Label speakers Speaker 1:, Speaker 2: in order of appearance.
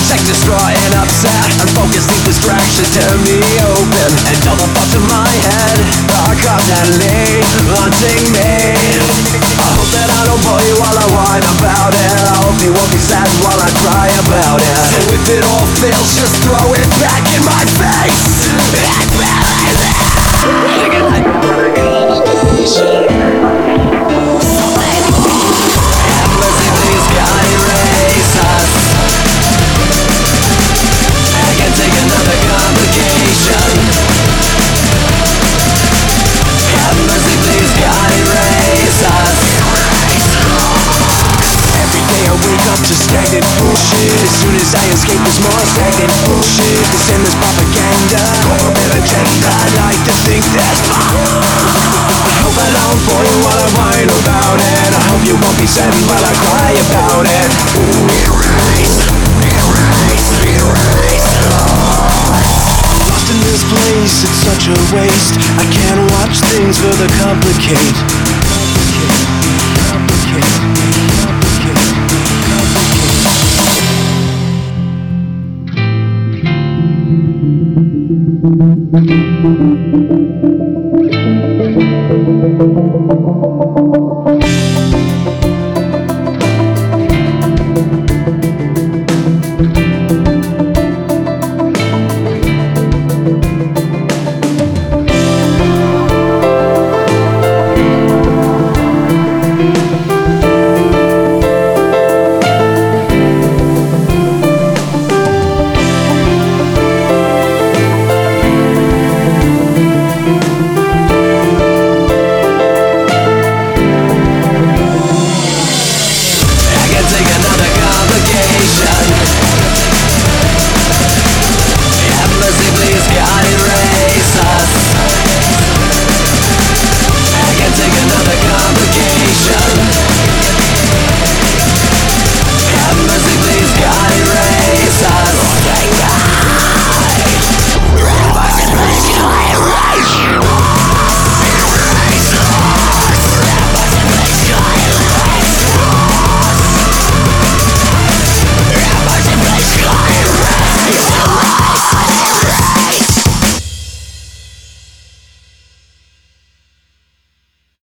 Speaker 1: Check, destroy, and upset. Unfocused, these distractions tear me open, and all the thoughts in my head are constantly haunting me. I hope that I don't bore you while I whine about it. I hope you won't be sad while I cry about it. So if it all fails, just throw it back in my face. Have mercy, please, God, erase us. I can't take another complication. Have mercy, please, God, erase us. Every day I wake up to stagnant bullshit. As soon as I escape, there's more stagnant bullshit. This endless propaganda, corporate agenda. I like to think that I hope I don't bore you while I whine about it. I hope you won't be sad while I cry about it. Erase, erase, erase. Lost in this place, it's such a waste. I can't watch things further complicate. Take another complication.